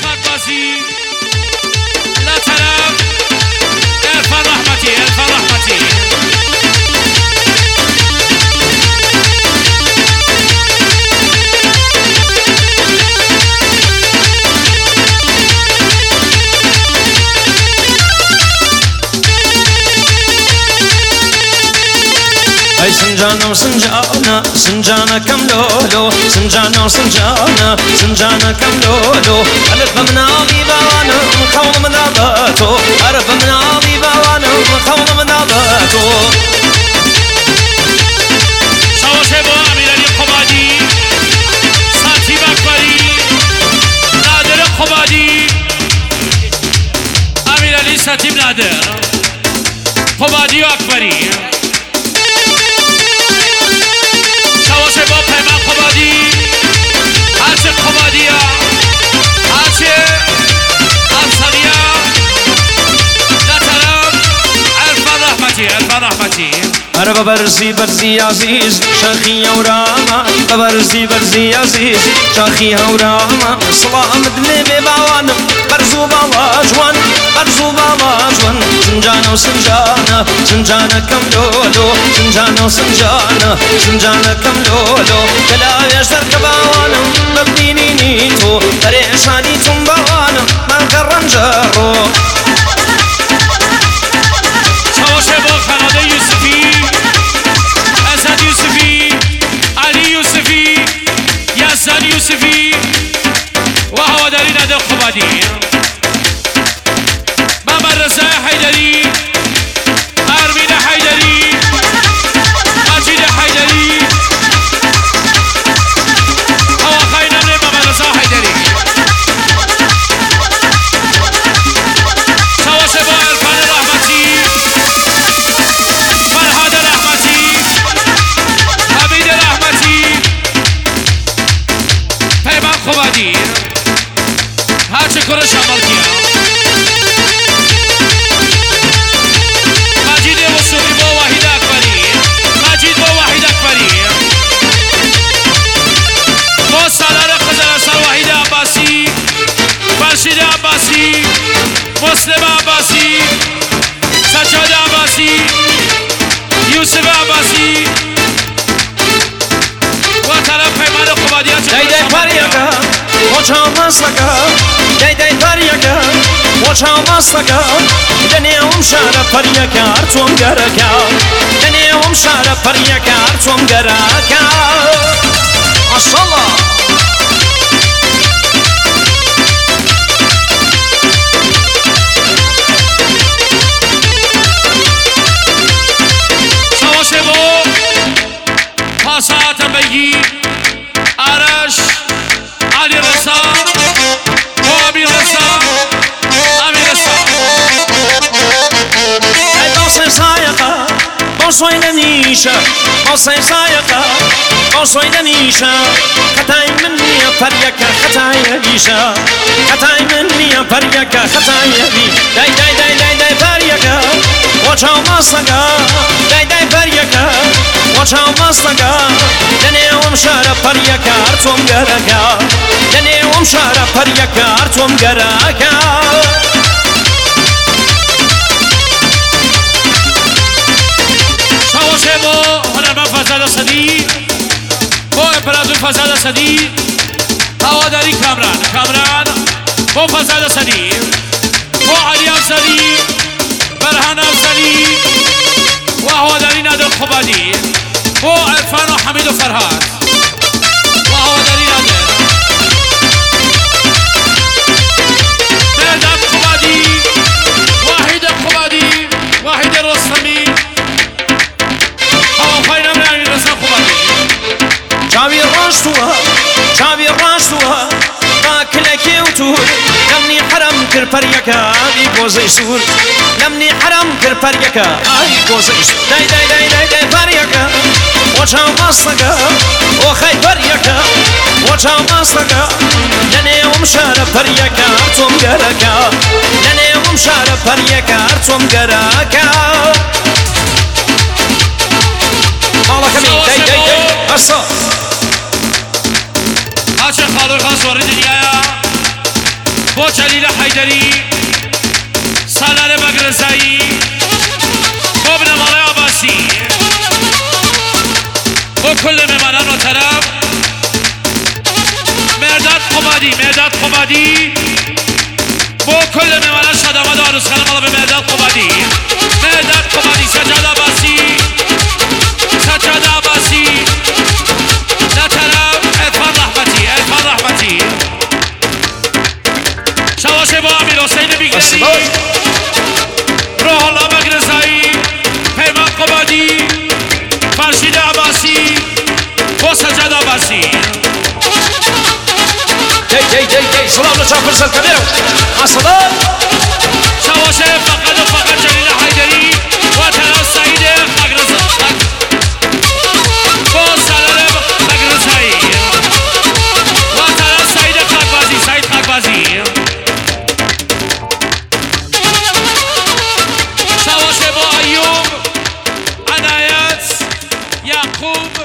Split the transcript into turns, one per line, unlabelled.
عرفان بازی لا طرف عرفان رحمتی عرفان رحمتی
ای سنجانم سنجانا سنجانا کم لولو سنجانا سنجانا سنجانا کم لولو عرف من علی باوانا خول من عباتو عرف من علی باوانا خول من عباتو
شواشه با امیرعلی قبادی ساتیب اکبری نادر قبادی امیرعلی ساتیب نادر قبادی و اکبری شواشه با پیمان قبادی هرچه قبادی ها هرچه افسانیا نترم عرفان رحمتی عرفان رحمتی
عرب برزي برزي عزيز شاخي وراما برزي برزي عزيز شاخي وراما سلام دلي بباوان برزو باواجوان برزو باواجوان سنجانا وسنجانا سنجانا كم لولو سنجانا وسنجانا سنجانا كم لولو كلا يشتر كباوانا مبنيني نيتو بريشاني تنباوانا ما قرن جارو
شواشه با خناده یوسفی اسد یوسفی علی یوسفی یزدان یوسفی و هواداری نادر قبادی محمد رضا حیدری ارمین حیدری مجید حیدری هواخواه نمره محمد رضا حیدری شواشه با عرفان رحمتی فرهاد رحمتی حمید رحمتی پیمان قبادی هرچه کرش عمل کیا مجید وصولی با وحید اکبری مجید با وحید اکبری با سالار خزر اثر وحید عباسی فرشید عباسی مسلم عباسی سجاد عباسی یوسف عباسی و طرف پیمان قبادی ها
دای پریاکا وچا مسلکا دای پریاکا وچا مسلکا دنیام شهر پریاکا ارتوم گرکا دنیام شهر پریاکا ارتوم گرکا ماشاءالله
شواشه با پاسات بگی آرش علی رضا و امیر رضا امیر رضا
باسه سایقا باسوی نمیشه باسه سایقا باسوی نمیشه خطای من نیا پریاکا خطای بیشه خطای من نیا پریاکا خطای بی دای پریاکا وچا مسلکا دای پریاکا وچا مسلکا دنیام شهر پریاکا ارتوم گرکا دنیام شهر پریاکا ارتوم گرکا
شواشه با هنرمند فضل اسدی با امپراتور فضل اسدی هواداری کامران با فضل اسدی با علی افضلی برهان افضلی و هواداری نادر قبادی با عرفان و حمید و فرهاد و هواداری نادر مرداد قبادی واحد قبادی واحد رستمی هواخواه نمره امیر رضا قبادی
چاوی راشتوها با کلکی و تور لمنی حرم کر پریاکا بی گوزه سور لمنی حرم کر پریاکا آی گوزه سور دای پریاکا وچا مسلکا و خی پریاکا وچا مسلکا لنیوم شهر پریاکا ارتوم گرکا لنیوم شهر پریاکا ارتوم گرکا مالا کمی دای اصا
هرچه خالق خاص وارد دنیایا با جلیل حیدری سالار مگرزایی با ابن مالای عباسی با کل مهمانان و طرف مرداد قبادی با کل مهمانان شاد آمد و عروس خانم به مرداد قبادی سجاد عباسی در طرف عرفان رحمتی شواشه با امیر حسین بیگدری روح الله مگرزایی پیمان قبادی فرشید عباسی با سجاد عباسی
جاي سلام لشاف فرصة الكبيرة الصلاة
شواشه فقط جلیل حیدری و طرف سعید با سالار مگرزایی و طرف سعید خاکبازی شواشه با ایوب عنایت یعقوب